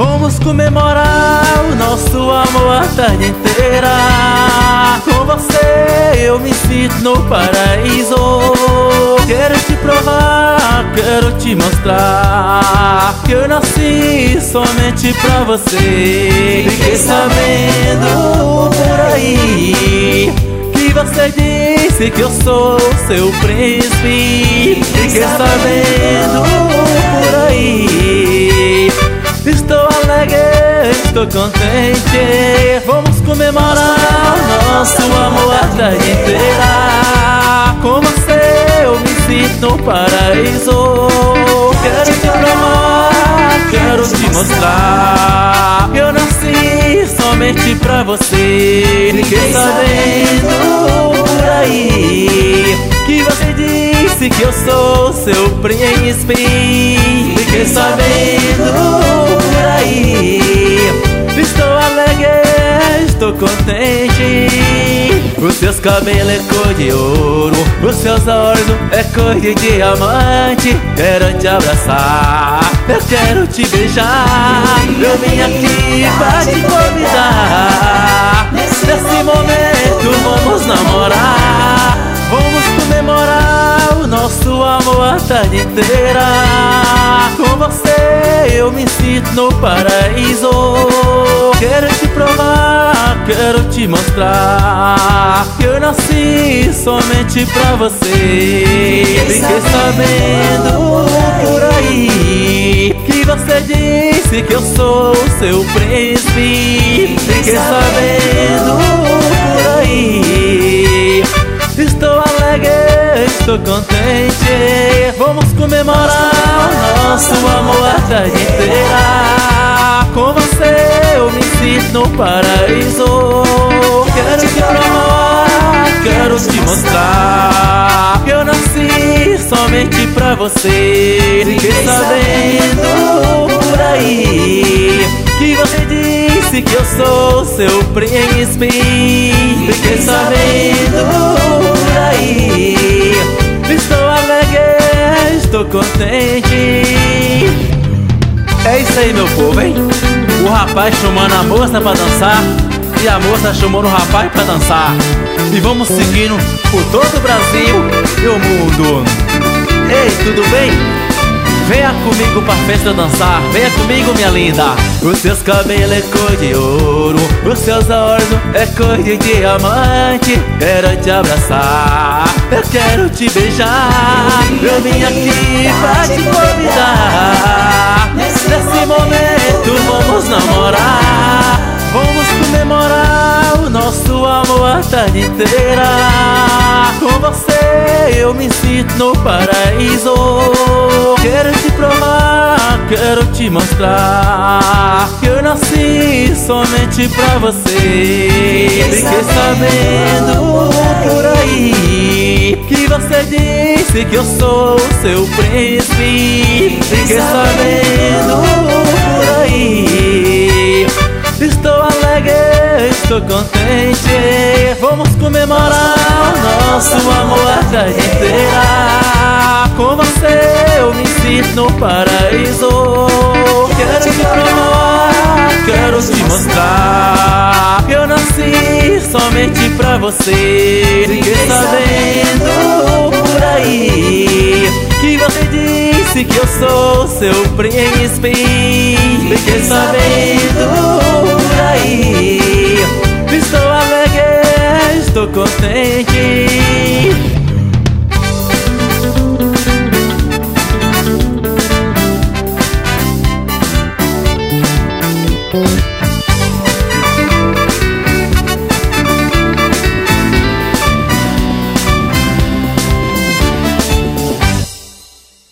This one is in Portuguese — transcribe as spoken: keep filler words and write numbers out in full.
Vamos comemorar o nosso amor a tarde inteira. Com você eu me sinto no paraíso. Quero te provar, quero te mostrar que eu nasci somente pra você. Fiquei sabendo por aí que você disse que eu sou seu príncipe. Fiquei sabendo por aí. Estou alegre, estou contente. Vamos comemorar o nosso amor a tarde inteira. Com você eu me sinto no paraíso. Quero te provar, quero te mostrar que eu nasci somente pra você. Fiquei sabendo por aí que você disse que eu sou seu príncipe. Fiquei sabendo por aí. Estou alegre, estou contente. Os seus cabelos é cor de ouro, os seus olhos é cor de diamante. Quero te abraçar, eu quero te beijar. Eu vim aqui pra te convidar. Nesse momento vamos namorar. Vamos comemorar o nosso amor a tarde inteira. Com você eu me sinto no paraíso. Quero te provar, quero te mostrar que eu nasci somente pra você. Fiquei sabendo por aí que você disse que eu sou seu príncipe. Fiquei sabendo por aí. Estou alegre, estou contente. Vamos comemorar o nosso amor a tarde inteira. Com você eu me sinto no paraíso. Quero te provar, quero te mostrar que eu nasci somente pra você. Fiquei sabendo por aí que você disse que eu sou seu príncipe. Fiquei sabendo por aí. Estou alegre, estou contente. É isso aí, meu povo, hein? O rapaz chamando a moça pra dançar e a moça chamando o rapaz pra dançar. E vamos seguindo por todo o Brasil e o mundo. Ei, tudo bem? Venha comigo pra festa dançar. Venha comigo, minha linda. Os seus cabelos é cor de ouro, os seus olhos é cor de diamante. Quero te abraçar, eu quero te beijar. Eu vim aqui pra te convidar. Nesse momento vamos namorar. Vamos comemorar o nosso amor a tarde inteira. Com você eu me sinto no paraíso. Quero te provar, quero te mostrar que eu nasci somente pra você. Fiquei sabendo por aí que você disse que eu sou seu príncipe. Fiquei sabendo por aí. Estou alegre, estou contente. Vamos comemorar o nosso amor a tarde inteira. Com você eu me sinto no paraíso. Quero te provar, quero te mostrar que eu nasci somente pra você. Fiquei sabendo por aí que você disse que eu sou seu príncipe. Fiquei sabendo por aí. Estou alegre, estou contente.